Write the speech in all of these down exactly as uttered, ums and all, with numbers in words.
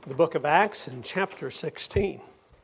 the book of Acts in chapter sixteen.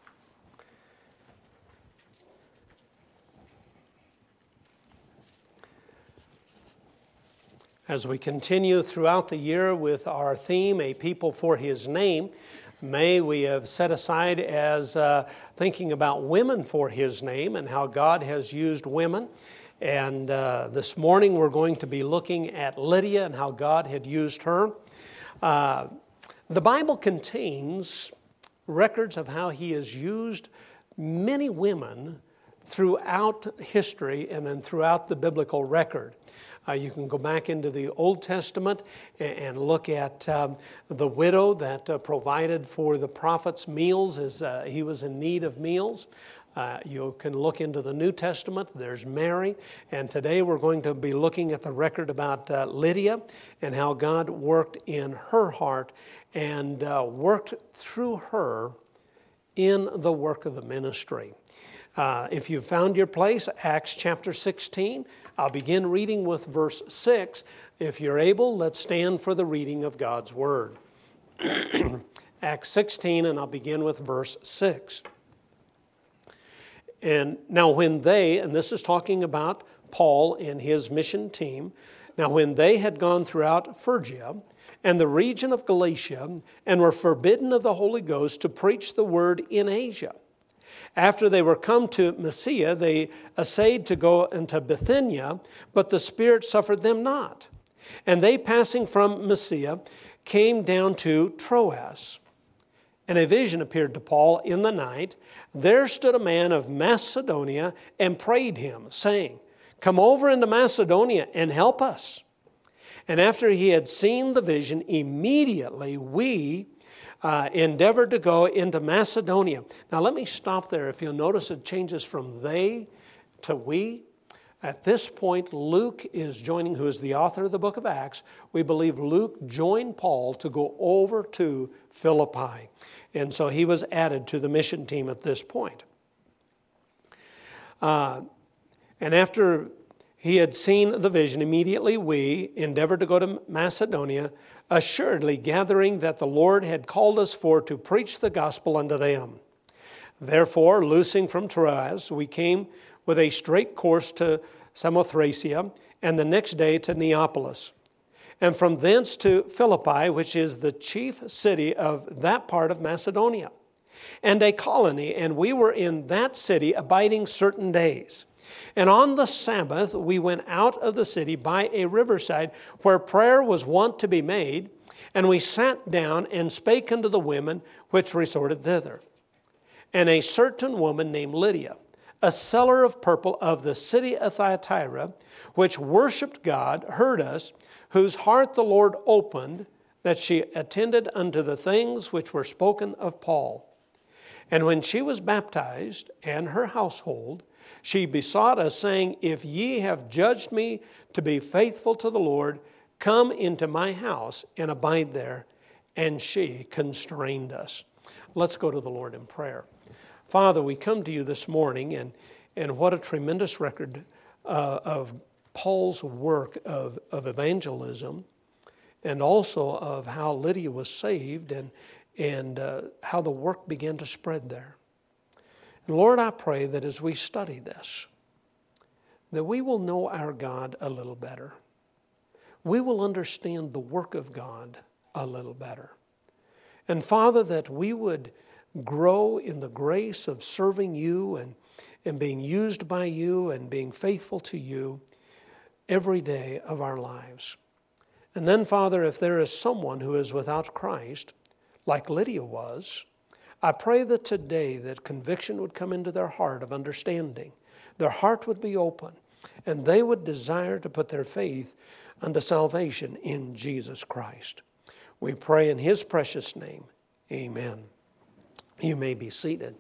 As we continue throughout the year with our theme, A People for His Name, May we have set aside as uh, thinking about women for His name and how God has used women. And uh, this morning we're going to be looking at Lydia and how God had used her. Uh, the Bible contains records of how He has used many women throughout history and then throughout the biblical record. Uh, you can go back into the Old Testament and, and look at um, the widow that uh, provided for the prophet's meals as uh, he was in need of meals. Uh, you can look into the New Testament. There's Mary. And today we're going to be looking at the record about uh, Lydia and how God worked in her heart and uh, worked through her in the work of the ministry. Uh, if you've found your place, Acts chapter sixteen, I'll begin reading with verse six. If you're able, let's stand for the reading of God's Word. Acts sixteen, and I'll begin with verse six. And now when they, and this is talking about Paul and his mission team, now when they had gone throughout Phrygia and the region of Galatia and were forbidden of the Holy Ghost to preach the word in Asia, after they were come to Mysia, they essayed to go into Bithynia, but the Spirit suffered them not. And they, passing from Mysia, came down to Troas. And a vision appeared to Paul in the night. There stood a man of Macedonia and prayed him, saying, "Come over into Macedonia and help us." And after he had seen the vision, immediately we Uh, endeavored to go into Macedonia. Now let me stop there. If you'll notice, it changes from they to we. At this point, Luke is joining, who is the author of the book of Acts. We believe Luke joined Paul to go over to Philippi. And so he was added to the mission team at this point. Uh, and after he had seen the vision, immediately we endeavored to go to Macedonia, assuredly gathering that the Lord had called us for to preach the gospel unto them. Therefore, loosing from Troas, we came with a straight course to Samothracia, and the next day to Neapolis, and from thence to Philippi, which is the chief city of that part of Macedonia, and a colony, and we were in that city abiding certain days. And on the Sabbath we went out of the city by a riverside where prayer was wont to be made, and we sat down and spake unto the women which resorted thither. And a certain woman named Lydia, a seller of purple of the city of Thyatira, which worshipped God, heard us, whose heart the Lord opened, that she attended unto the things which were spoken of Paul. And when she was baptized, and her household, she besought us, saying, If ye have judged me to be faithful to the Lord, come into my house and abide there. And she constrained us. Let's go to the Lord in prayer. Father, we come to you this morning, and, and what a tremendous record uh, of Paul's work of, of evangelism, and also of how Lydia was saved, and, and uh, how the work began to spread there. And Lord, I pray that as we study this, that we will know our God a little better. We will understand the work of God a little better. And Father, that we would grow in the grace of serving you and, and being used by you and being faithful to you every day of our lives. And then, Father, if there is someone who is without Christ, like Lydia was, I pray that today that conviction would come into their heart of understanding. Their heart would be open, and they would desire to put their faith unto salvation in Jesus Christ. We pray in His precious name. Amen. You may be seated.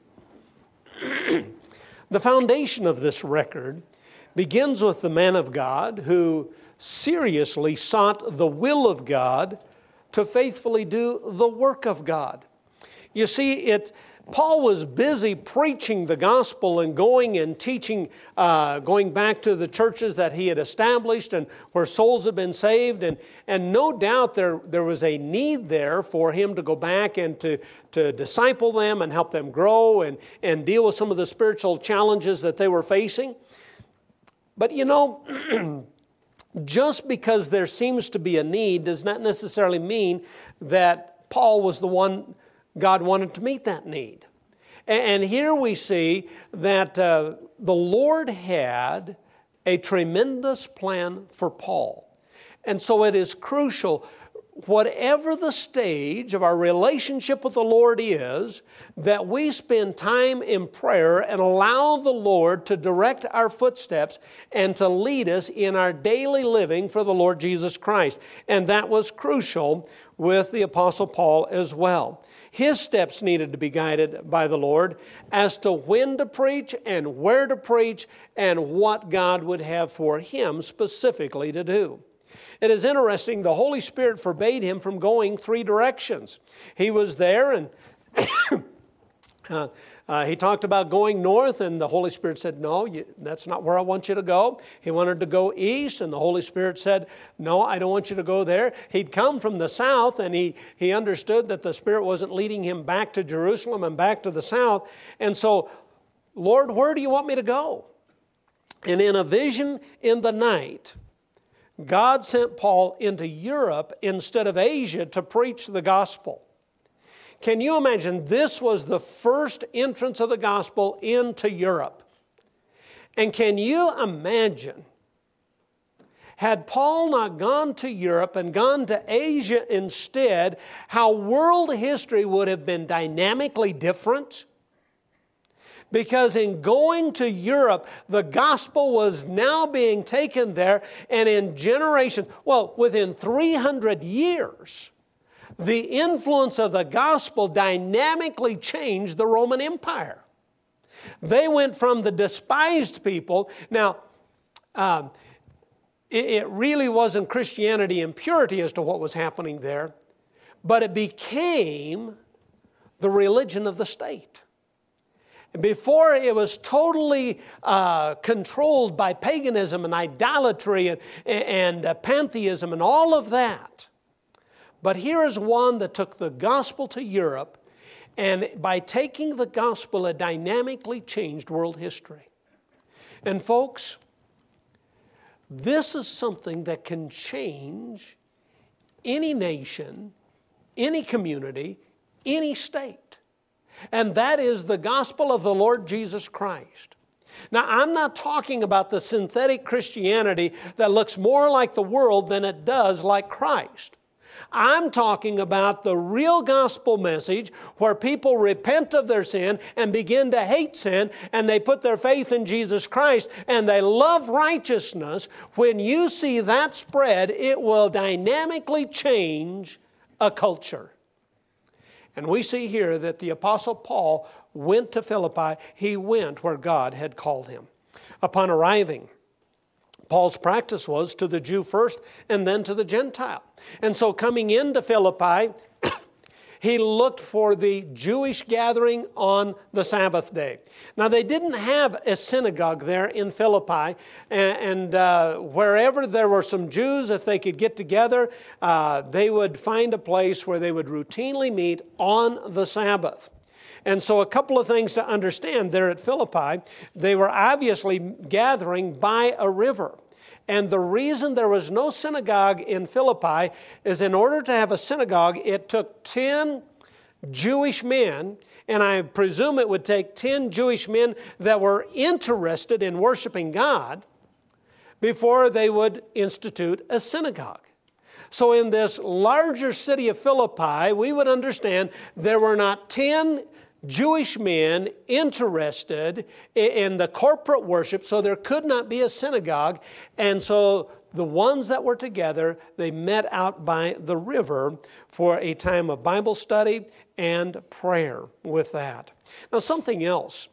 The foundation of this record begins with the man of God who seriously sought the will of God to faithfully do the work of God. You see, it Paul was busy preaching the gospel and going and teaching, uh, going back to the churches that he had established and where souls had been saved. And, and no doubt there, there was a need there for him to go back and to, to disciple them and help them grow and, and deal with some of the spiritual challenges that they were facing. But you know, just because there seems to be a need does not necessarily mean that Paul was the one God wanted to meet that need. And here we see that uh, the Lord had a tremendous plan for Paul. And so it is crucial, whatever the stage of our relationship with the Lord is, that we spend time in prayer and allow the Lord to direct our footsteps and to lead us in our daily living for the Lord Jesus Christ. And that was crucial with the Apostle Paul as well. His steps needed to be guided by the Lord as to when to preach and where to preach and what God would have for him specifically to do. It is interesting, the Holy Spirit forbade him from going three directions. He was there and uh, uh, he talked about going north, and the Holy Spirit said, no, you, that's not where I want you to go. He wanted to go east, and the Holy Spirit said, no, I don't want you to go there. He'd come from the south, and he, he understood that the Spirit wasn't leading him back to Jerusalem and back to the south. And so, Lord, where do you want me to go? And in a vision in the night, God sent Paul into Europe instead of Asia to preach the gospel. Can you imagine? This was the first entrance of the gospel into Europe. And can you imagine, had Paul not gone to Europe and gone to Asia instead, how world history would have been dynamically different? Because in going to Europe, the gospel was now being taken there, and in generations, well, within three hundred years, the influence of the gospel dynamically changed the Roman Empire. They went from the despised people. Now, um, it, it really wasn't Christianity and purity as to what was happening there, but it became the religion of the state. Before, it was totally uh, controlled by paganism and idolatry and, and uh, pantheism and all of that. But here is one that took the gospel to Europe, and by taking the gospel, it dynamically changed world history. And folks, this is something that can change any nation, any community, any state. And that is the gospel of the Lord Jesus Christ. Now, I'm not talking about the synthetic Christianity that looks more like the world than it does like Christ. I'm talking about the real gospel message where people repent of their sin and begin to hate sin, and they put their faith in Jesus Christ and they love righteousness. When you see that spread, it will dynamically change a culture. And we see here that the Apostle Paul went to Philippi. He went where God had called him. Upon arriving, Paul's practice was to the Jew first and then to the Gentile. And so coming into Philippi, he looked for the Jewish gathering on the Sabbath day. Now, they didn't have a synagogue there in Philippi, and, and uh, wherever there were some Jews, if they could get together, uh, they would find a place where they would routinely meet on the Sabbath. And so a couple of things to understand there at Philippi, they were obviously gathering by a river. And the reason there was no synagogue in Philippi is in order to have a synagogue, it took ten Jewish men, and I presume it would take ten Jewish men that were interested in worshiping God before they would institute a synagogue. So in this larger city of Philippi, we would understand there were not ten Jewish men interested in the corporate worship, so there could not be a synagogue. And so the ones that were together, they met out by the river for a time of Bible study and prayer with that. Now, something else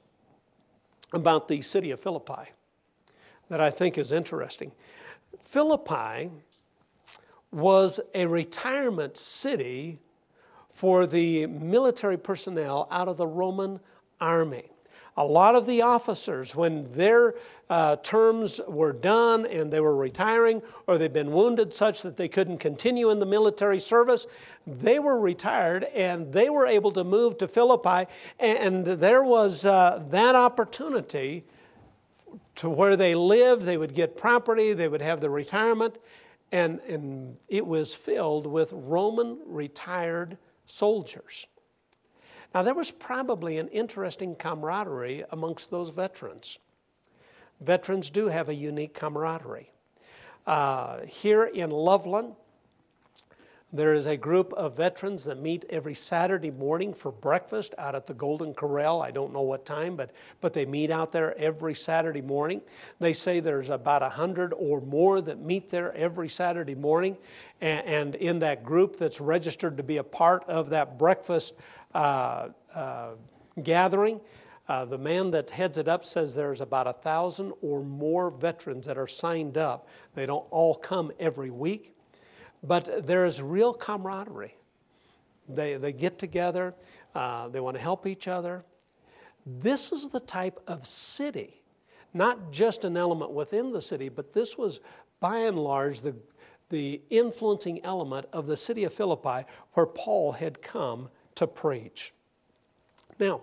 about the city of Philippi that I think is interesting. Philippi was a retirement city for the military personnel out of the Roman army. A lot of the officers, when their uh, terms were done and they were retiring, or they'd been wounded such that they couldn't continue in the military service, they were retired and they were able to move to Philippi, and there was uh, that opportunity to where they lived. They would get property, they would have the retirement, and, and it was filled with Roman retired soldiers. Now, there was probably an interesting camaraderie amongst those veterans. Veterans do have a unique camaraderie. Uh, here in Loveland, there is a group of veterans that meet every Saturday morning for breakfast out at the Golden Corral. I don't know what time, but, but they meet out there every Saturday morning. They say there's about a hundred or more that meet there every Saturday morning. And, and in that group that's registered to be a part of that breakfast uh, uh, gathering, uh, the man that heads it up says there's about a thousand or more veterans that are signed up. They don't all come every week. But there is real camaraderie. They, they get together. Uh, they want to help each other. This is the type of city, not just an element within the city, but this was by and large the, the influencing element of the city of Philippi where Paul had come to preach. Now,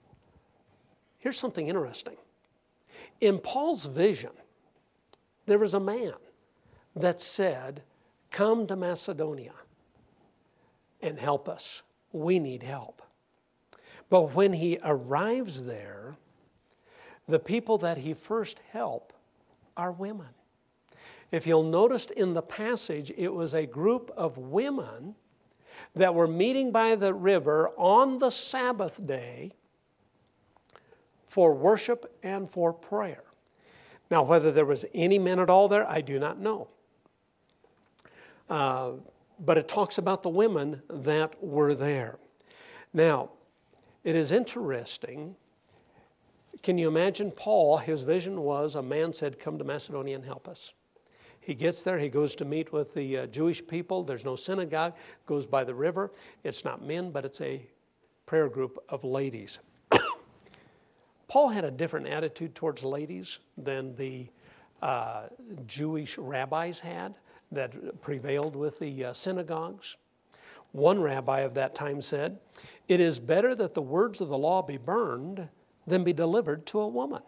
here's something interesting. In Paul's vision, there was a man that said, "Come to Macedonia and help us. We need help." But when he arrives there, the people that he first help are women. If you'll notice in the passage, it was a group of women that were meeting by the river on the Sabbath day for worship and for prayer. Now, whether there was any men at all there, I do not know. Uh, but it talks about the women that were there. Now, it is interesting. Can you imagine Paul? His vision was a man said, "Come to Macedonia and help us." He gets there. He goes to meet with the uh, Jewish people. There's no synagogue. Goes by the river. It's not men, but it's a prayer group of ladies. Paul had a different attitude towards ladies than the uh, Jewish rabbis had that prevailed with the uh, synagogues. One rabbi of that time said, "It is better that the words of the law be burned than be delivered to a woman."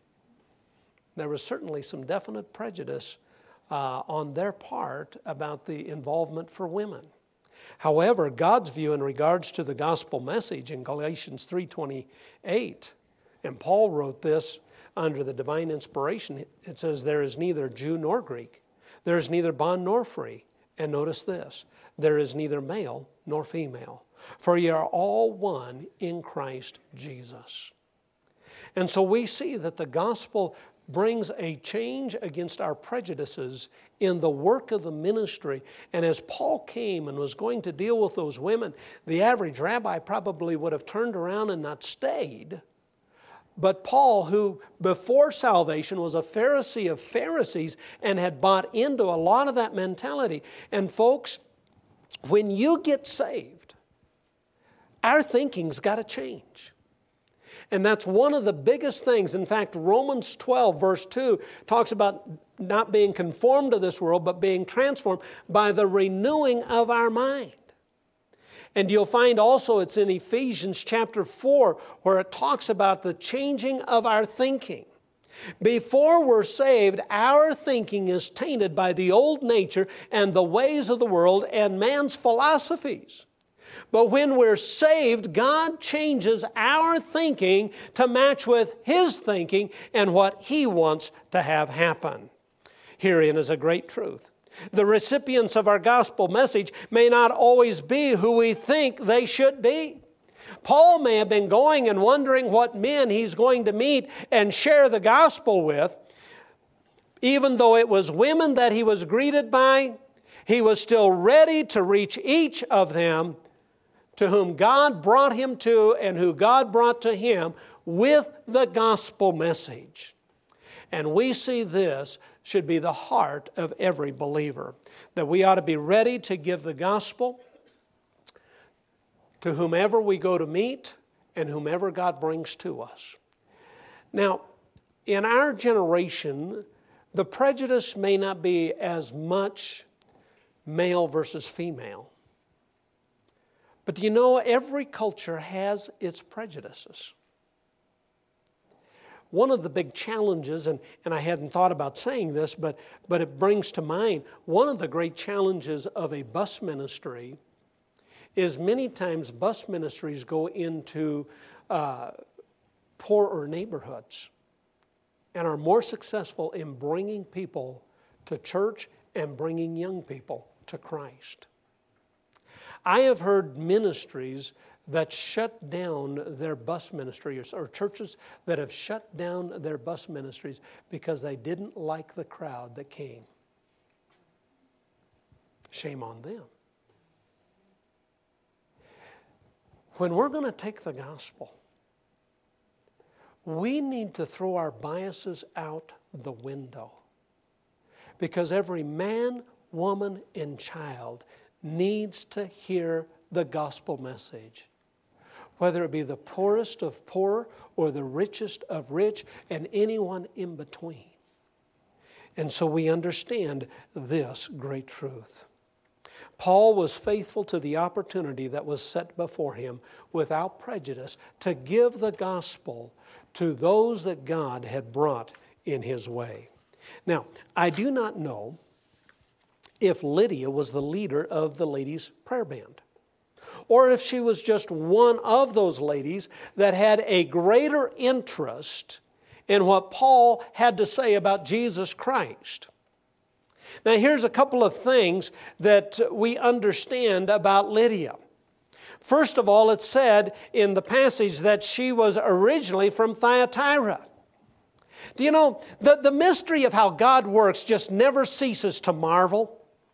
There was certainly some definite prejudice uh, on their part about the involvement for women. However, God's view in regards to the gospel message in Galatians three twenty-eight, and Paul wrote this under the divine inspiration, it says, "There is neither Jew nor Greek. There is neither bond nor free." And notice this, "There is neither male nor female. For ye are all one in Christ Jesus." And so we see that the gospel brings a change against our prejudices in the work of the ministry. And as Paul came and was going to deal with those women, the average rabbi probably would have turned around and not stayed. But Paul, who before salvation was a Pharisee of Pharisees and had bought into a lot of that mentality. And folks, when you get saved, our thinking's got to change. And that's one of the biggest things. In fact, Romans twelve verse two talks about not being conformed to this world, but being transformed by the renewing of our mind. And you'll find also it's in Ephesians chapter four where it talks about the changing of our thinking. Before we're saved, our thinking is tainted by the old nature and the ways of the world and man's philosophies. But when we're saved, God changes our thinking to match with His thinking and what He wants to have happen. Herein is a great truth. The recipients of our gospel message may not always be who we think they should be. Paul may have been going and wondering what men he's going to meet and share the gospel with. Even though it was women that he was greeted by, he was still ready to reach each of them to whom God brought him to and who God brought to him with the gospel message. And we see this should be the heart of every believer, that we ought to be ready to give the gospel to whomever we go to meet and whomever God brings to us. Now, in our generation, the prejudice may not be as much male versus female. But do you know, every culture has its prejudices. One of the big challenges, and, and I hadn't thought about saying this, but, but it brings to mind, one of the great challenges of a bus ministry is many times bus ministries go into uh, poorer neighborhoods and are more successful in bringing people to church and bringing young people to Christ. I have heard ministries that shut down their bus ministries, or churches that have shut down their bus ministries because they didn't like the crowd that came. Shame on them. When we're going to take the gospel, we need to throw our biases out the window. Because every man, woman, and child needs to hear the gospel message. Whether it be the poorest of poor or the richest of rich and anyone in between. And so we understand this great truth. Paul was faithful to the opportunity that was set before him without prejudice to give the gospel to those that God had brought in his way. Now, I do not know if Lydia was the leader of the ladies' prayer band, or if she was just one of those ladies that had a greater interest in what Paul had to say about Jesus Christ. Now, here's a couple of things that we understand about Lydia. First of all, it's said in the passage that she was originally from Thyatira. Do you know, the, the mystery of how God works just never ceases to marvel.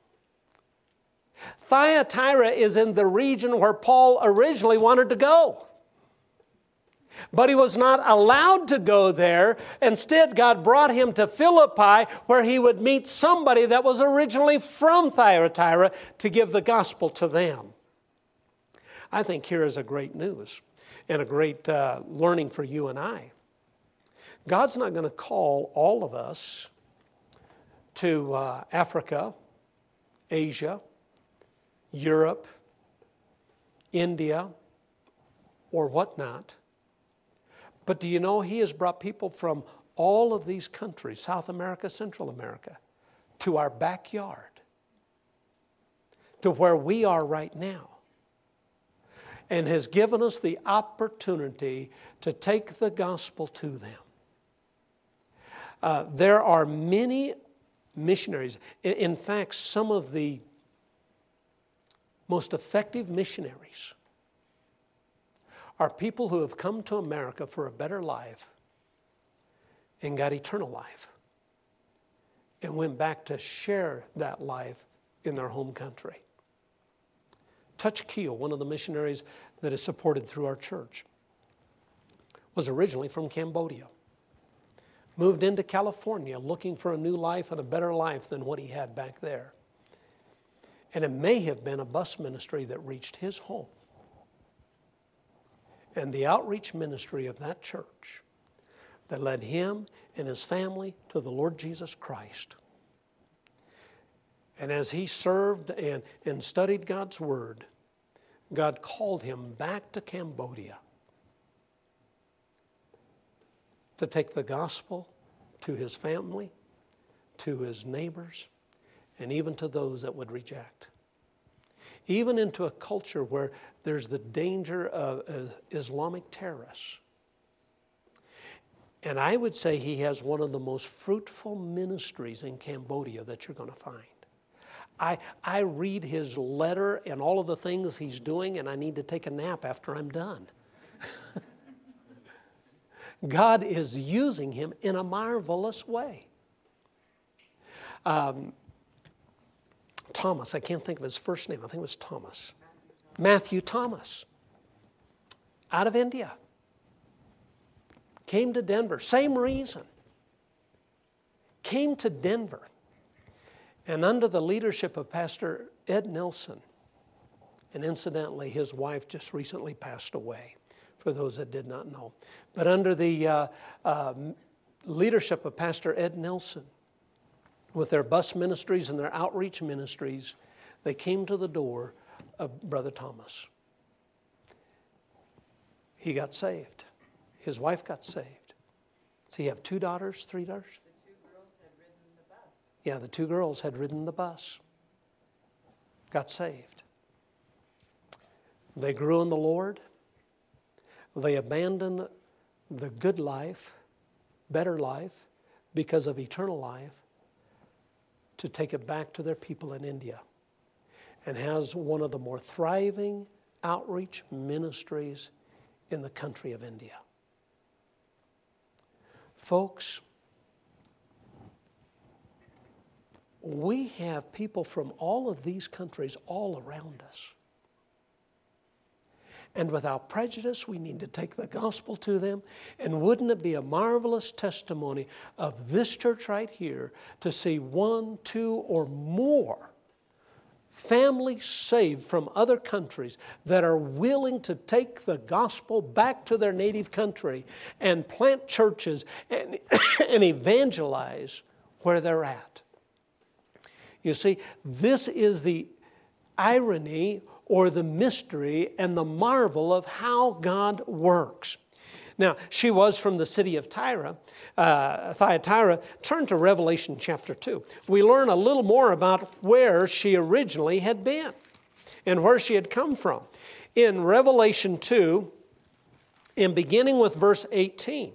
Thyatira is in the region where Paul originally wanted to go. But he was not allowed to go there. Instead, God brought him to Philippi, where he would meet somebody that was originally from Thyatira to give the gospel to them. I think here is a great news and a great uh, learning for you and I. God's not going to call all of us to uh, Africa, Asia, Europe, India, or whatnot. But do you know He has brought people from all of these countries, South America, Central America, to our backyard, to where we are right now, and has given us the opportunity to take the gospel to them. Uh, there are many missionaries. In, in fact, some of the most effective missionaries are people who have come to America for a better life and got eternal life and went back to share that life in their home country. Touch Keel, one of the missionaries that is supported through our church, was originally from Cambodia. Moved into California looking for a new life and a better life than what he had back there. And it may have been a bus ministry that reached his home. And the outreach ministry of that church that led him and his family to the Lord Jesus Christ. And as he served and, and studied God's Word, God called him back to Cambodia to take the gospel to his family, to his neighbors, and even to those that would reject. Even into a culture where there's the danger of uh, Islamic terrorists. And I would say he has one of the most fruitful ministries in Cambodia that you're going to find. I, I read his letter and all of the things he's doing, and I need to take a nap after I'm done. God is using him in a marvelous way. Um, Thomas, I can't think of his first name. I think it was Thomas. Matthew Thomas, out of India. Came to Denver, same reason. Came to Denver. And under the leadership of Pastor Ed Nelson And incidentally, his wife just recently passed away, for those that did not know. But under the uh, uh, leadership of Pastor Ed Nelson, with their bus ministries and their outreach ministries, they came to the door of Brother Thomas. He got saved. His wife got saved. So you have two daughters, three daughters? The two girls had ridden the bus. Yeah, the two girls had ridden the bus. Got saved. They grew in the Lord. They abandoned the good life, better life, because of eternal life, to take it back to their people in India, and has one of the more thriving outreach ministries in the country of India. Folks, we have people from all of these countries all around us. And without prejudice, we need to take the gospel to them. And wouldn't it be a marvelous testimony of this church right here to see one, two, or more families saved from other countries that are willing to take the gospel back to their native country and plant churches and, and evangelize where they're at. You see, this is the irony or the mystery and the marvel of how God works. Now, she was from the city of Tyre, uh, Thyatira. Turn to Revelation chapter two. We learn a little more about where she originally had been and where she had come from. In Revelation two, in beginning with verse eighteen,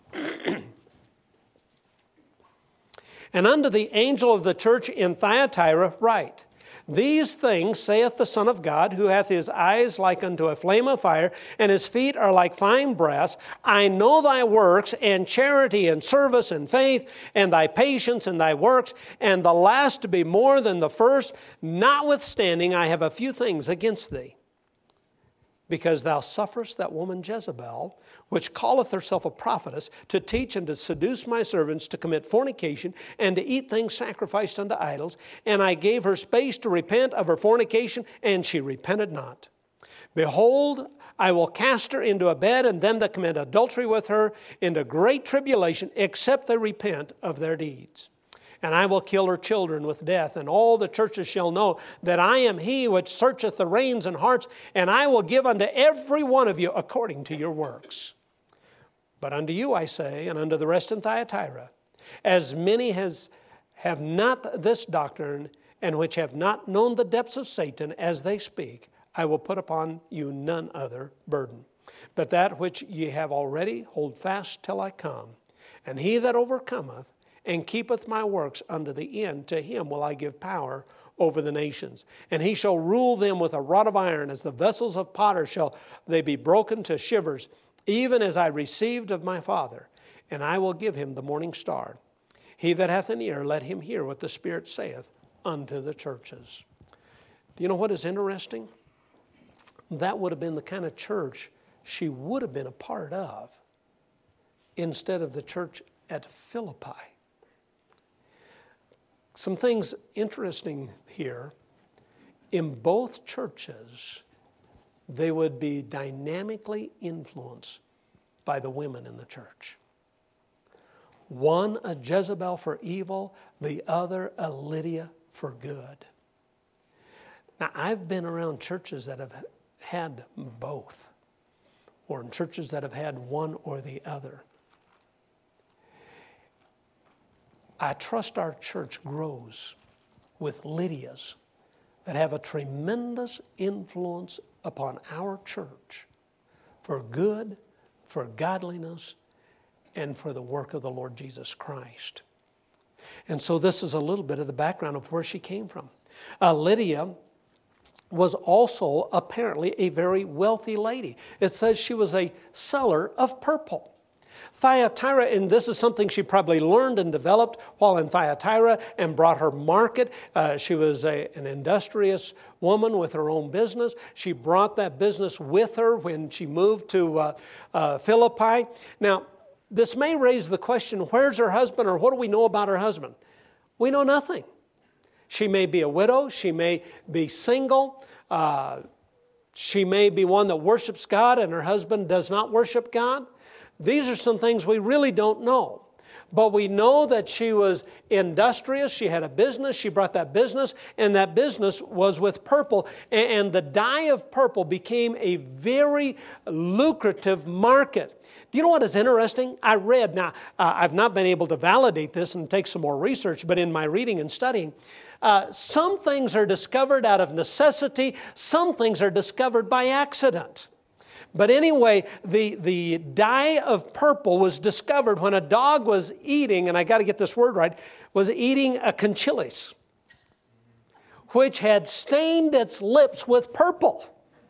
and unto the angel of the church in Thyatira write, These things saith the Son of God, who hath his eyes like unto a flame of fire, and his feet are like fine brass. I know thy works, and charity, and service, and faith, and thy patience, and thy works, and the last to be more than the first. Notwithstanding, I have a few things against thee, because thou sufferest that woman Jezebel, which calleth herself a prophetess, to teach and to seduce my servants to commit fornication and to eat things sacrificed unto idols. And I gave her space to repent of her fornication, and she repented not. Behold, I will cast her into a bed, and them that commit adultery with her into great tribulation, except they repent of their deeds. And I will kill her children with death, and all the churches shall know that I am he which searcheth the reins and hearts, and I will give unto every one of you according to your works. But unto you I say, and unto the rest in Thyatira, as many as have not this doctrine, and which have not known the depths of Satan as they speak, I will put upon you none other burden, but that which ye have already, hold fast till I come. And he that overcometh, and keepeth my works unto the end, to him will I give power over the nations. And he shall rule them with a rod of iron, as the vessels of potter shall they be broken to shivers, even as I received of my Father. And I will give him the morning star. He that hath an ear, let him hear what the Spirit saith unto the churches. Do you know what is interesting? That would have been the kind of church she would have been a part of, instead of the church at Philippi. Some things interesting here. In both churches, they would be dynamically influenced by the women in the church. One a Jezebel for evil, the other a Lydia for good. Now, I've been around churches that have had both, or in churches that have had one or the other. I trust our church grows with Lydias that have a tremendous influence upon our church for good, for godliness, and for the work of the Lord Jesus Christ. And so this is a little bit of the background of where she came from. Uh, Lydia was also apparently a very wealthy lady. It says she was a seller of purple. Thyatira, and this is something she probably learned and developed while in Thyatira and brought her market. Uh, she was a, an industrious woman with her own business. She brought that business with her when she moved to uh, uh, Philippi. Now, this may raise the question, where's her husband, or what do we know about her husband? We know nothing. She may be a widow. She may be single. Uh, She may be one that worships God and her husband does not worship God. These are some things we really don't know. But we know that she was industrious. She had a business. She brought that business, and that business was with purple. And the dye of purple became a very lucrative market. Do you know what is interesting? I read, now uh, I've not been able to validate this and take some more research, but in my reading and studying, uh, some things are discovered out of necessity. Some things are discovered by accident. But anyway, the, the dye of purple was discovered when a dog was eating, and I got to get this word right, was eating a conchilis, which had stained its lips with purple.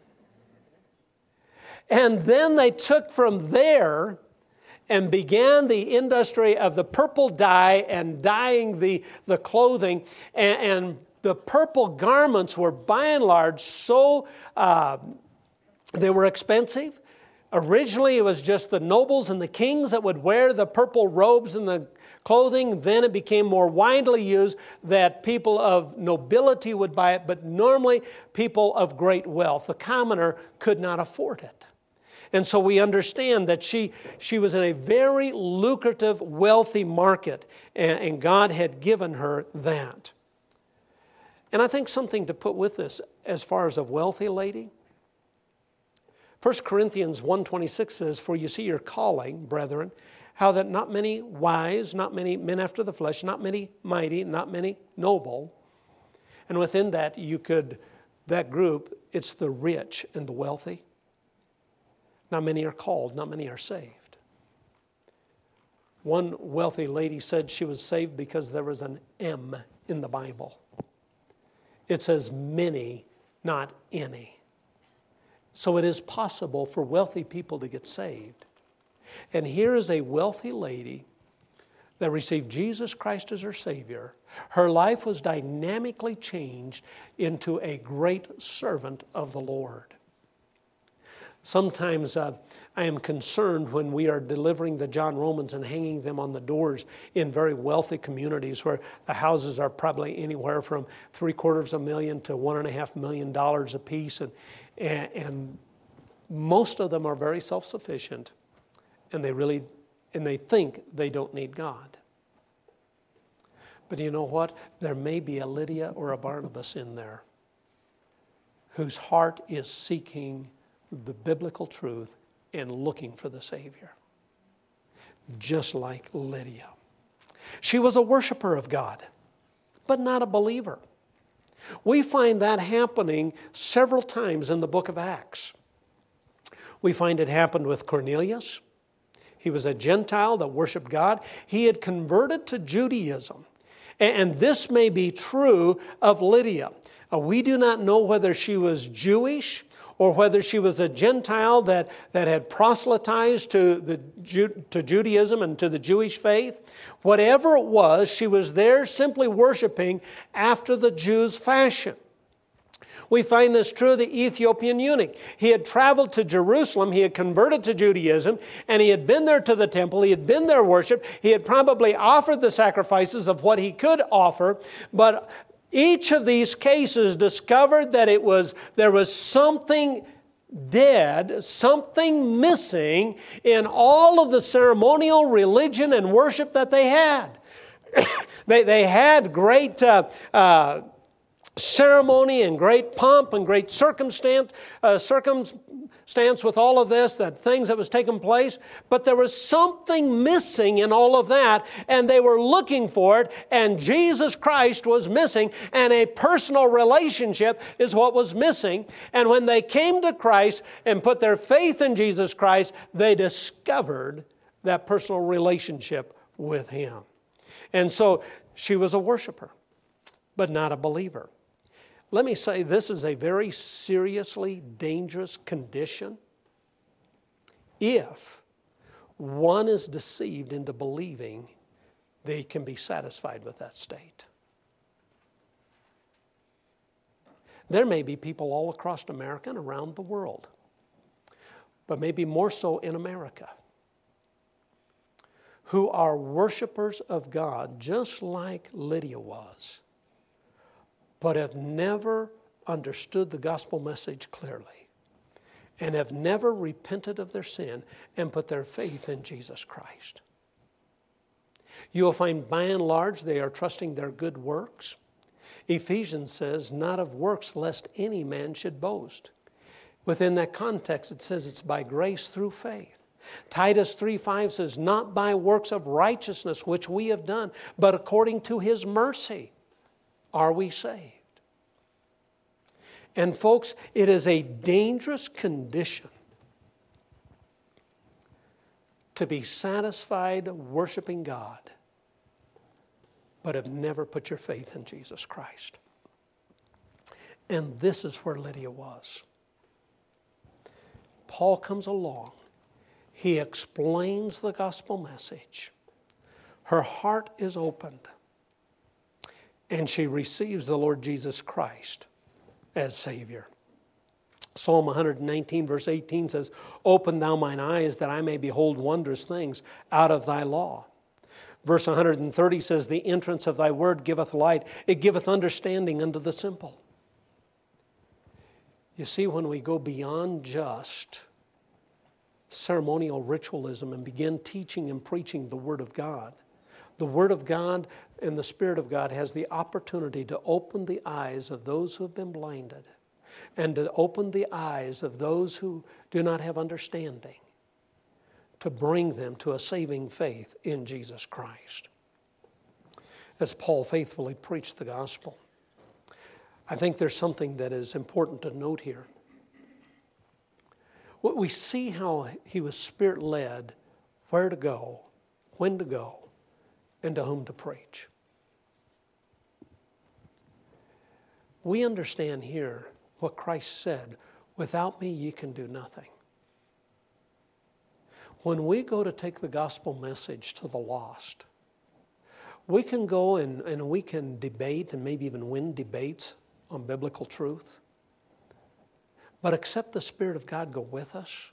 And then they took from there and began the industry of the purple dye and dyeing the, the clothing. And, and the purple garments were by and large so... Uh, They were expensive. Originally, it was just the nobles and the kings that would wear the purple robes and the clothing. Then it became more widely used that people of nobility would buy it, but normally people of great wealth, the commoner, could not afford it. And so we understand that she, she was in a very lucrative, wealthy market, and, and God had given her that. And I think something to put with this as far as a wealthy lady, First Corinthians one twenty-six says, "For you see your calling, brethren, how that not many wise, not many men after the flesh, not many mighty, not many noble." And within that, you could, that group, it's the rich and the wealthy. Not many are called, not many are saved. One wealthy lady said she was saved because there was an M in the Bible. It says many, not any. So it is possible for wealthy people to get saved. And here is a wealthy lady that received Jesus Christ as her Savior. Her life was dynamically changed into a great servant of the Lord. Sometimes uh, I am concerned when we are delivering the John Romans and hanging them on the doors in very wealthy communities where the houses are probably anywhere from three quarters of a million to one and a half million dollars a piece. And, and, and most of them are very self-sufficient, and they really, and they think they don't need God. But you know what? There may be a Lydia or a Barnabas in there whose heart is seeking the biblical truth and looking for the Savior. Just like Lydia. She was a worshiper of God, but not a believer. We find that happening several times in the book of Acts. We find it happened with Cornelius. He was a Gentile that worshiped God. He had converted to Judaism. And this may be true of Lydia. We do not know whether she was Jewish or whether she was a Gentile that, that had proselytized to, the, to Judaism and to the Jewish faith. Whatever it was, she was there simply worshiping after the Jews' fashion. We find this true of the Ethiopian eunuch. He had traveled to Jerusalem, he had converted to Judaism, and he had been there to the temple, he had been there worshiped, he had probably offered the sacrifices of what he could offer, but each of these cases discovered that it was there was something dead, something missing in all of the ceremonial religion and worship that they had. they, they had great uh, uh, ceremony and great pomp and great circumstance, uh, circumstance with all of this, that things that was taking place, but there was something missing in all of that, and they were looking for it, and Jesus Christ was missing, and a personal relationship is what was missing. And when they came to Christ and put their faith in Jesus Christ, they discovered that personal relationship with Him. And so she was a worshiper, but not a believer. Let me say, this is a very seriously dangerous condition if one is deceived into believing they can be satisfied with that state. There may be people all across America and around the world, but maybe more so in America, who are worshipers of God just like Lydia was, but have never understood the gospel message clearly. and have never repented of their sin and put their faith in Jesus Christ. You will find by and large they are trusting their good works. Ephesians says, not of works lest any man should boast. Within that context it says it's by grace through faith. Titus three five says, not by works of righteousness which we have done, but according to His mercy are we saved. And folks, it is a dangerous condition to be satisfied worshiping God, but have never put your faith in Jesus Christ. And this is where Lydia was. Paul comes along. He explains the gospel message. Her heart is opened. And she receives the Lord Jesus Christ as Savior. Psalm one nineteen verse eighteen says, open thou mine eyes that I may behold wondrous things out of thy law. Verse one thirty says, the entrance of thy word giveth light. It giveth understanding unto the simple. You see, when we go beyond just ceremonial ritualism and begin teaching and preaching the Word of God, the Word of God and the Spirit of God has the opportunity to open the eyes of those who have been blinded and to open the eyes of those who do not have understanding, to bring them to a saving faith in Jesus Christ. As Paul faithfully preached the gospel, I think there's something that is important to note here. We see how he was Spirit-led, where to go, when to go, and to whom to preach. We understand here what Christ said, without me ye can do nothing. When we go to take the gospel message to the lost, we can go and, and we can debate and maybe even win debates on biblical truth. But except the Spirit of God go with us,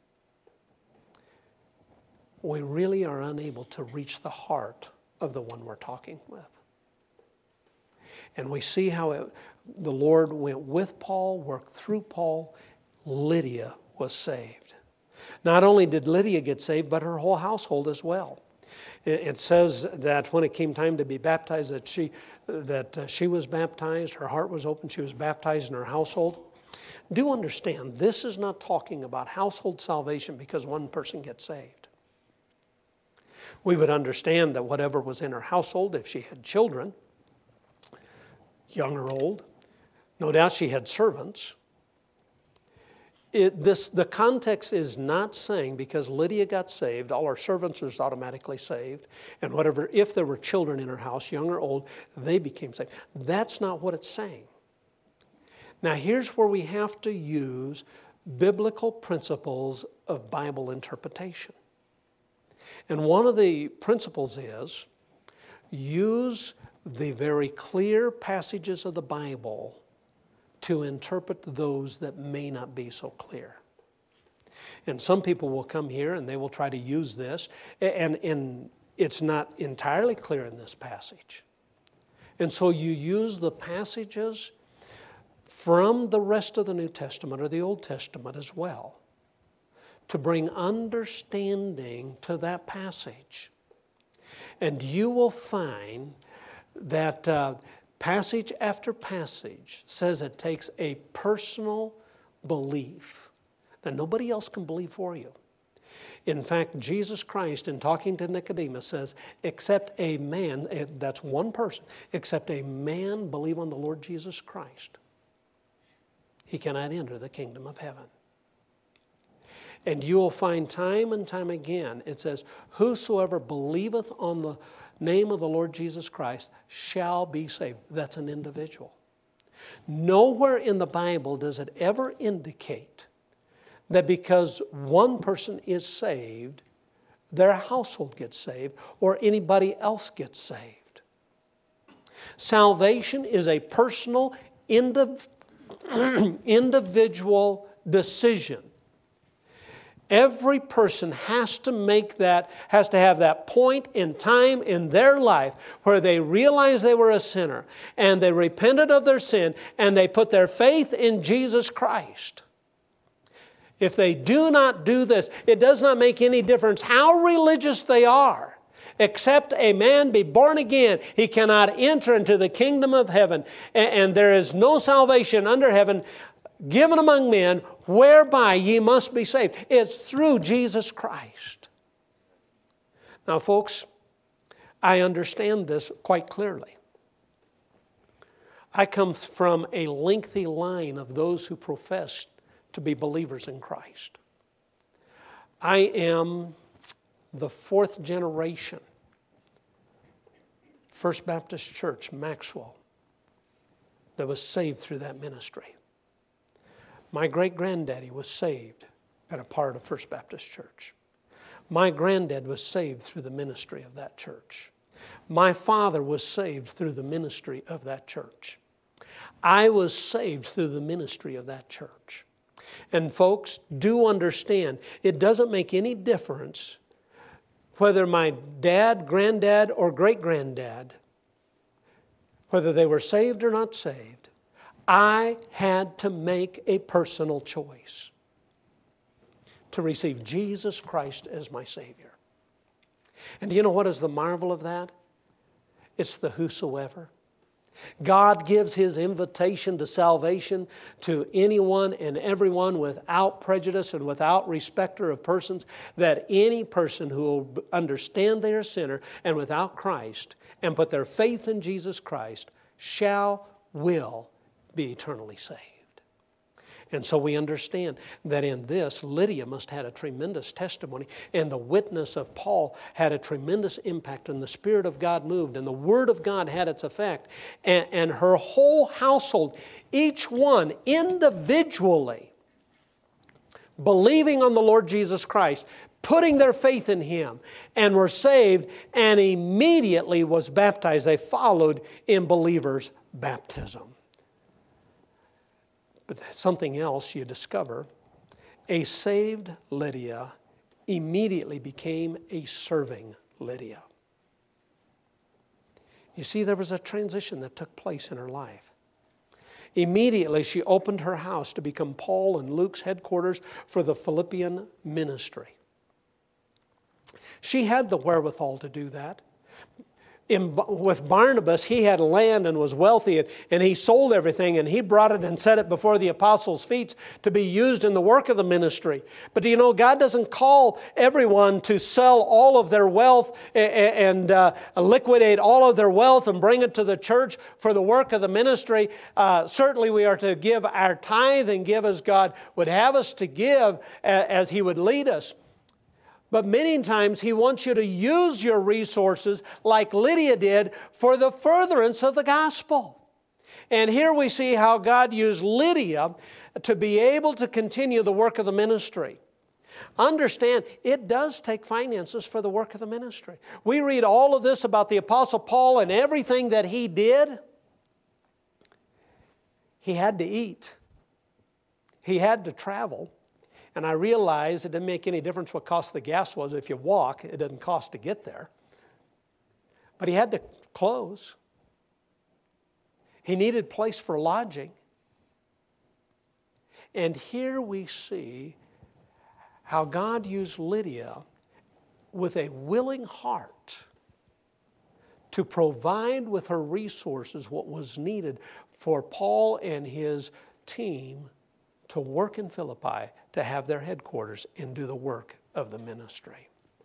we really are unable to reach the heart of the one we're talking with. And we see how it, the Lord went with Paul, worked through Paul. Lydia was saved. Not only did Lydia get saved, but her whole household as well. It says that when it came time to be baptized, that she that uh, she was baptized, her heart was open, she was baptized in her household. Do understand, this is not talking about household salvation because one person gets saved. We would understand that whatever was in her household, if she had children, young or old, no doubt she had servants. It, this, the context is not saying because Lydia got saved, all her servants was automatically saved, and whatever, if there were children in her house, young or old, they became saved. That's not what it's saying. Now here's where we have to use biblical principles of Bible interpretation. And one of the principles is use the very clear passages of the Bible to interpret those that may not be so clear. And some people will come here and they will try to use this, and, and it's not entirely clear in this passage. And so you use the passages from the rest of the New Testament or the Old Testament as well to bring understanding to that passage. And you will find that uh, passage after passage says it takes a personal belief that nobody else can believe for you. In fact, Jesus Christ, in talking to Nicodemus, says, except a man, that's one person, except a man believe on the Lord Jesus Christ, he cannot enter the kingdom of heaven. And you will find time and time again, it says, whosoever believeth on the name of the Lord Jesus Christ shall be saved. That's an individual. Nowhere in the Bible does it ever indicate that because one person is saved, their household gets saved or anybody else gets saved. Salvation is a personal, indiv- individual decision. Every person has to make that, has to have that point in time in their life where they realize they were a sinner and they repented of their sin and they put their faith in Jesus Christ. If they do not do this, it does not make any difference how religious they are. Except a man be born again, he cannot enter into the kingdom of heaven. And there is no salvation under heaven given among men whereby ye must be saved. It's through Jesus Christ. Now, folks, I understand this quite clearly. I come from a lengthy line of those who profess to be believers in Christ. I am the fourth generation, First Baptist Church, Maxwell, that was saved through that ministry. My great-granddaddy was saved and a part of First Baptist Church. My granddad was saved through the ministry of that church. My father was saved through the ministry of that church. I was saved through the ministry of that church. And folks, do understand, it doesn't make any difference whether my dad, granddad, or great-granddad, whether they were saved or not saved. I had to make a personal choice to receive Jesus Christ as my Savior. And do you know what is the marvel of that? It's the whosoever. God gives His invitation to salvation to anyone and everyone without prejudice and without respecter of persons, that any person who will understand they are a sinner and without Christ and put their faith in Jesus Christ shall, will be eternally saved. And so we understand that in this, Lydia must have had a tremendous testimony, and the witness of Paul had a tremendous impact, and the Spirit of God moved, and the Word of God had its effect. And, and her whole household, each one individually, believing on the Lord Jesus Christ, putting their faith in Him, and were saved, and immediately was baptized. They followed in believers' baptism. But something else you discover, a saved Lydia immediately became a serving Lydia. You see, there was a transition that took place in her life. Immediately, she opened her house to become Paul and Luke's headquarters for the Philippian ministry. She had the wherewithal to do that. In, with Barnabas, he had land and was wealthy, and, and he sold everything, and he brought it and set it before the apostles' feet to be used in the work of the ministry. But do you know, God doesn't call everyone to sell all of their wealth and, and uh, liquidate all of their wealth and bring it to the church for the work of the ministry. Uh, certainly we are to give our tithe and give as God would have us to give, as He would lead us. But many times He wants you to use your resources like Lydia did for the furtherance of the gospel. And here we see how God used Lydia to be able to continue the work of the ministry. Understand, it does take finances for the work of the ministry. We read all of this about the Apostle Paul and everything that he did. He had to eat. He had to travel. And I realized it didn't make any difference what cost the gas was. If you walk, it doesn't cost to get there. But he had to clothes. He needed place for lodging. And here we see how God used Lydia with a willing heart to provide with her resources what was needed for Paul and his team to work in Philippi, to have their headquarters and do the work of the ministry.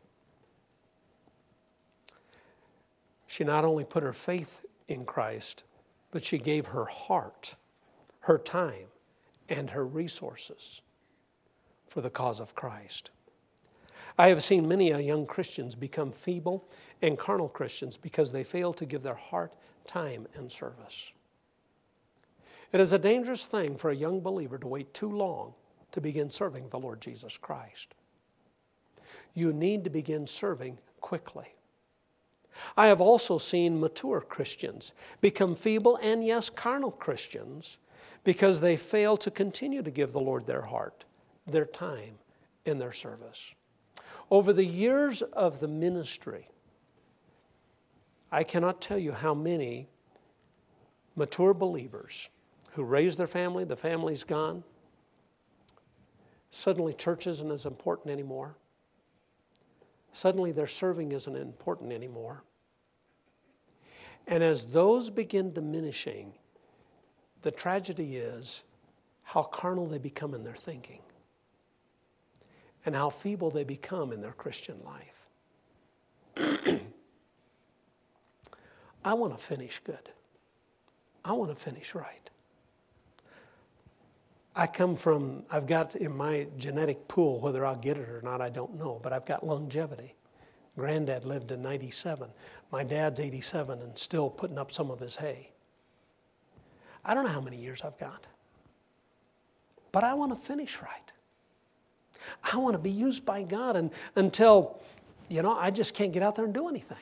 She not only put her faith in Christ, but she gave her heart, her time, and her resources for the cause of Christ. I have seen many young Christians become feeble and carnal Christians because they fail to give their heart, time, and service. It is a dangerous thing for a young believer to wait too long to begin serving the Lord Jesus Christ. You need to begin serving quickly. I have also seen mature Christians become feeble and, yes, carnal Christians because they fail to continue to give the Lord their heart, their time, and their service. Over the years of the ministry, I cannot tell you how many mature believers who raised their family, the family's gone, Suddenly church isn't as important anymore. Suddenly their serving isn't important anymore. And as those begin diminishing, the tragedy is how carnal they become in their thinking and how feeble they become in their Christian life. I want to finish good. I want to finish right. I come from, I've got in my genetic pool, whether I'll get it or not, I don't know, but I've got longevity. Granddad lived to ninety-seven. My dad's eighty-seven and still putting up some of his hay. I don't know how many years I've got, but I want to finish right. I want to be used by God and, until, you know, I just can't get out there and do anything.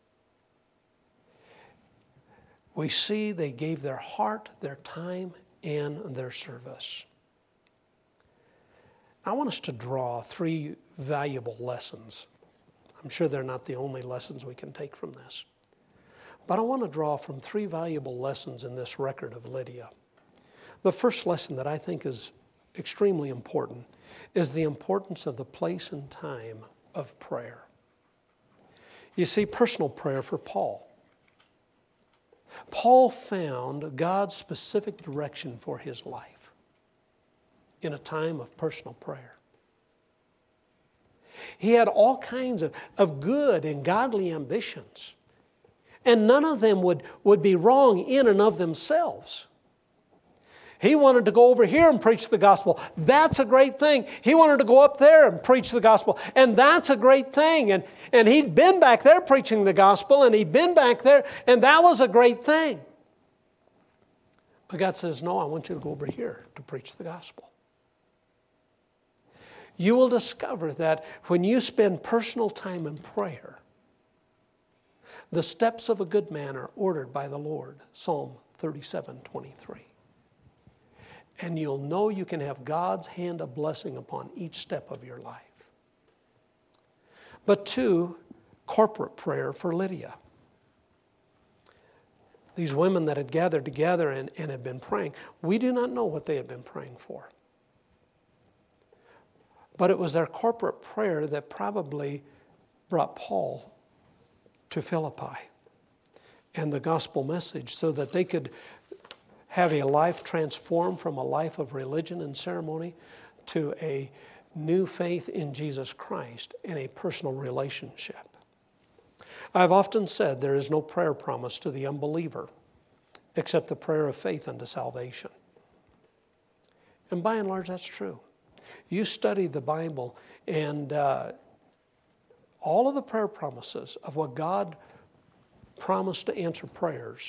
We see they gave their heart, their time, and their service. I want us to draw three valuable lessons. I'm sure they're not the only lessons we can take from this. But I want to draw from three valuable lessons in this record of Lydia. The first lesson that I think is extremely important is the importance of the place and time of prayer. You see, personal prayer for Paul. Paul found God's specific direction for his life in a time of personal prayer. He had all kinds of, of good and godly ambitions, and none of them would, would be wrong in and of themselves. He wanted to go over here and preach the gospel. That's a great thing. He wanted to go up there and preach the gospel. And that's a great thing. And, and he'd been back there preaching the gospel, and he'd been back there, and that was a great thing. But God says, no, I want you to go over here to preach the gospel. You will discover that when you spend personal time in prayer, the steps of a good man are ordered by the Lord. Psalm thirty-seven twenty-three. And you'll know you can have God's hand of blessing upon each step of your life. But two, corporate prayer for Lydia. These women that had gathered together and, and had been praying, we do not know what they had been praying for. But it was their corporate prayer that probably brought Paul to Philippi and the gospel message so that they could have a life transformed from a life of religion and ceremony to a new faith in Jesus Christ and a personal relationship. I've often said there is no prayer promise to the unbeliever except the prayer of faith unto salvation. And by and large, that's true. You study the Bible, and uh, all of the prayer promises of what God promised to answer prayers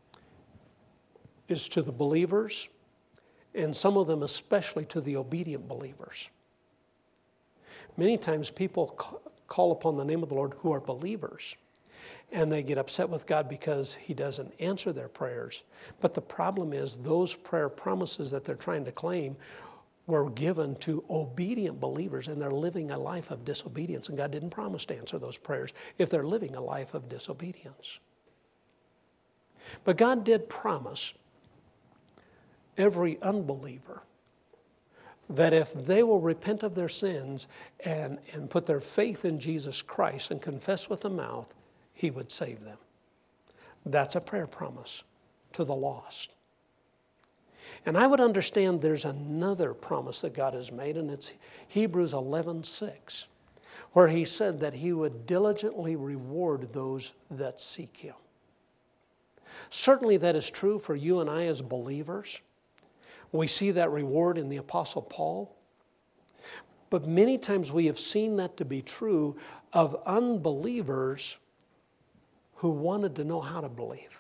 is to the believers, and some of them especially to the obedient believers. Many times people call upon the name of the Lord who are believers, and they get upset with God because He doesn't answer their prayers. But the problem is those prayer promises that they're trying to claim were given to obedient believers, and they're living a life of disobedience, and God didn't promise to answer those prayers if they're living a life of disobedience. But God did promise every unbeliever that if they will repent of their sins and, and put their faith in Jesus Christ and confess with the mouth, He would save them. That's a prayer promise to the lost. And I would understand there's another promise that God has made, and it's Hebrews eleven six, where He said that He would diligently reward those that seek Him. Certainly that is true for you and I as believers. We see that reward in the Apostle Paul. But many times we have seen that to be true of unbelievers who wanted to know how to believe.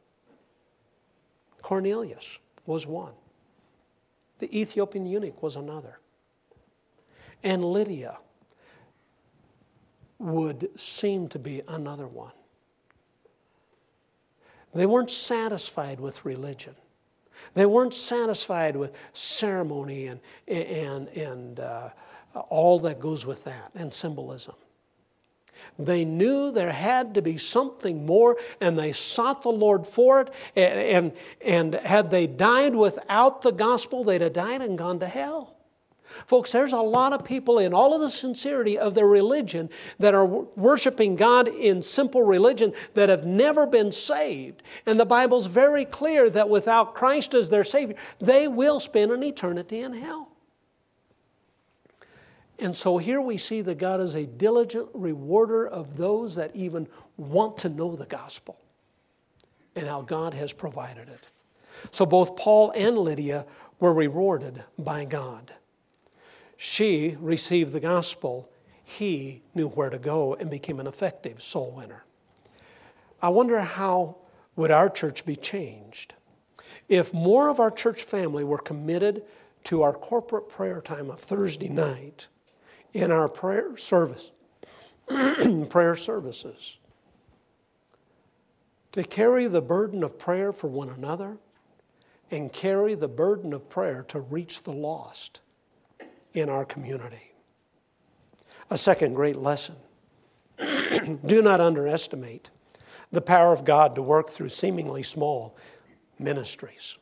Cornelius was one. The Ethiopian eunuch was another. And Lydia would seem to be another one. They weren't satisfied with religion. They weren't satisfied with ceremony and, and, and uh, all that goes with that and symbolism. They knew there had to be something more, and they sought the Lord for it. And, and, and had they died without the gospel, they'd have died and gone to hell. Folks, there's a lot of people in all of the sincerity of their religion that are worshiping God in simple religion that have never been saved. And the Bible's very clear that without Christ as their Savior, they will spend an eternity in hell. And so here we see that God is a diligent rewarder of those that even want to know the gospel and how God has provided it. So both Paul and Lydia were rewarded by God. She received the gospel. He knew where to go and became an effective soul winner. I wonder how would our church be changed if more of our church family were committed to our corporate prayer time of Thursday night in our prayer service, prayer services, to carry the burden of prayer for one another and carry the burden of prayer to reach the lost in our community. A second great lesson. Do not underestimate the power of God to work through seemingly small ministries.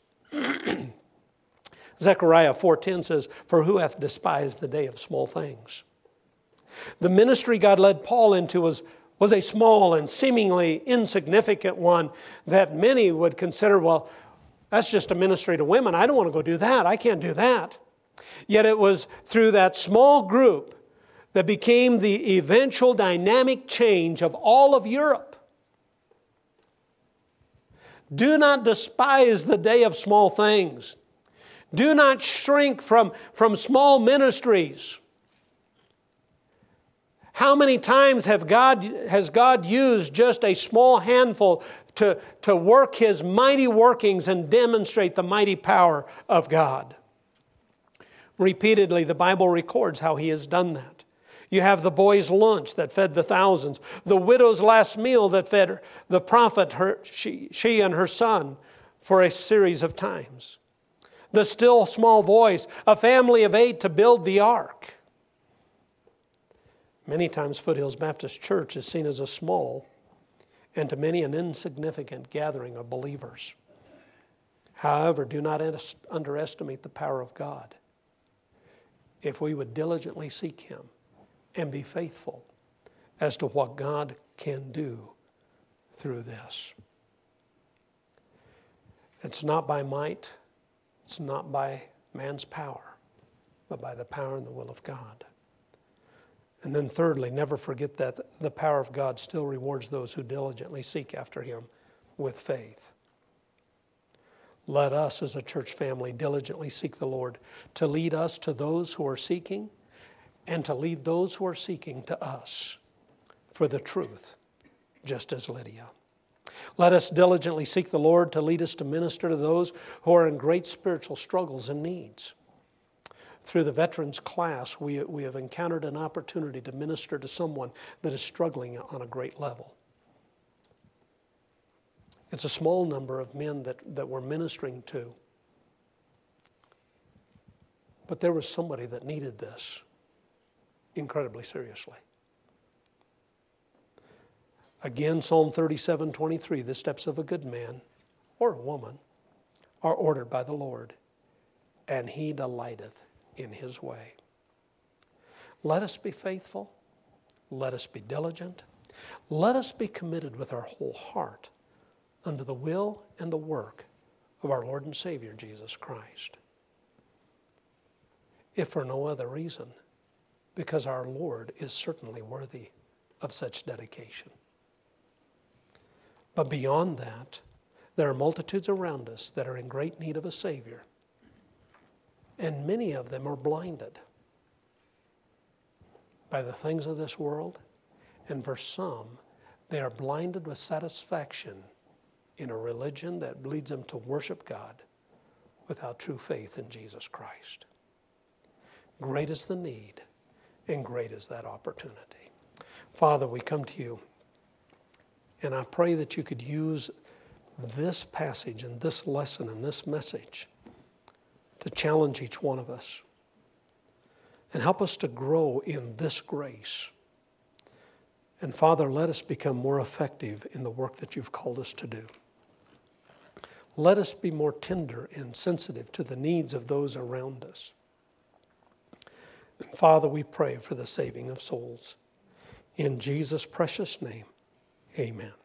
Zechariah four ten says, "For who hath despised the day of small things?" The ministry God led Paul into was, was a small and seemingly insignificant one that many would consider, well, that's just a ministry to women. I don't want to go do that. I can't do that. Yet it was through that small group that became the eventual dynamic change of all of Europe. Do not despise the day of small things. Do not shrink from, from small ministries. How many times have God, has God used just a small handful to, to work His mighty workings and demonstrate the mighty power of God? Repeatedly, the Bible records how He has done that. You have the boys' lunch that fed the thousands, the widow's last meal that fed the prophet, her, she, she and her son, for a series of times. The still small voice, a family of eight to build the ark. Many times Foothills Baptist Church is seen as a small and to many an insignificant gathering of believers. However, do not underestimate the power of God. If we would diligently seek Him and be faithful as to what God can do through this. It's not by might, it's not by man's power, but by the power and the will of God. And then thirdly, never forget that the power of God still rewards those who diligently seek after Him with faith. Let us as a church family diligently seek the Lord to lead us to those who are seeking and to lead those who are seeking to us for the truth, just as Lydia. Let us diligently seek the Lord to lead us to minister to those who are in great spiritual struggles and needs. Through the veterans class, we, we have encountered an opportunity to minister to someone that is struggling on a great level. It's a small number of men that, that we're ministering to. But there was somebody that needed this incredibly seriously. Again, Psalm thirty-seven twenty-three, the steps of a good man or a woman are ordered by the Lord, and He delighteth in His way. Let us be faithful. Let us be diligent. Let us be committed with our whole heart unto the will and the work of our Lord and Savior, Jesus Christ. If for no other reason, because our Lord is certainly worthy of such dedication. But beyond that, there are multitudes around us that are in great need of a Savior. And many of them are blinded by the things of this world. And for some, they are blinded with satisfaction in a religion that leads them to worship God without true faith in Jesus Christ. Great is the need, and great is that opportunity. Father, we come to You, and I pray that You could use this passage and this lesson and this message to challenge each one of us and help us to grow in this grace. And Father, let us become more effective in the work that You've called us to do. Let us be more tender and sensitive to the needs of those around us. Father, we pray for the saving of souls. In Jesus' precious name, amen.